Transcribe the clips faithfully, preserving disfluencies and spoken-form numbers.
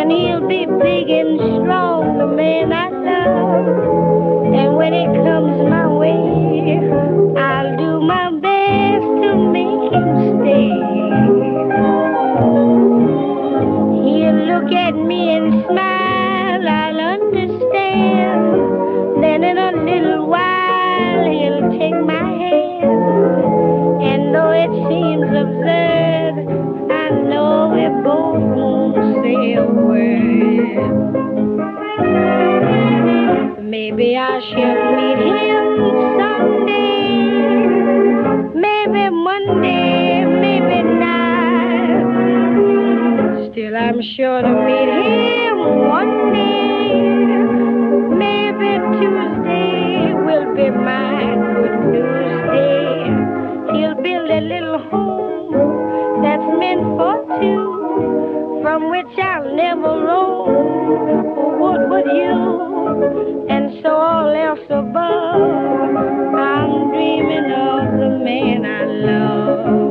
And he'll be big and strong, the man I love. And when it comes my way, I'll do my best to make him stay. He'll look at me and smile, I'll understand. Then in a little while, he'll take my hand. And though it seems absurd, I know we both won't say a word. Maybe I shall meet him someday, maybe Monday, maybe not. Still I'm sure to meet him one day. Maybe Tuesday will be my good news day. He'll build a little home that's meant for two, from which I'll never roam. What would you? And so all else above, I'm dreaming of the man I love.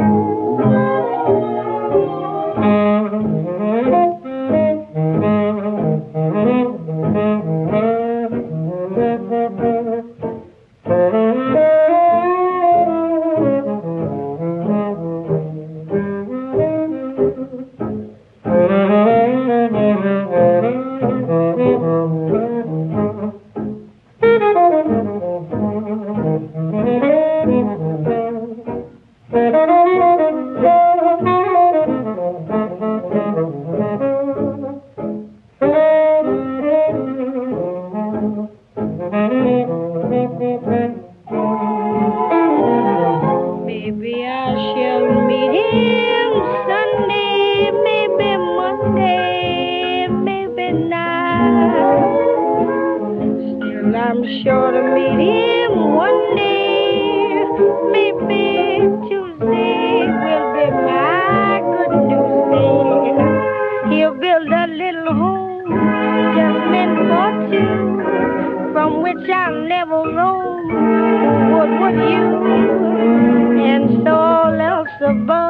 Maybe I shall meet him Sunday, maybe Monday, maybe not. Still I'm sure to meet him one day. Maybe Tuesday will be my good news day. He'll build a little home just meant for two, from which I'll never roam. What would you? And so all else above,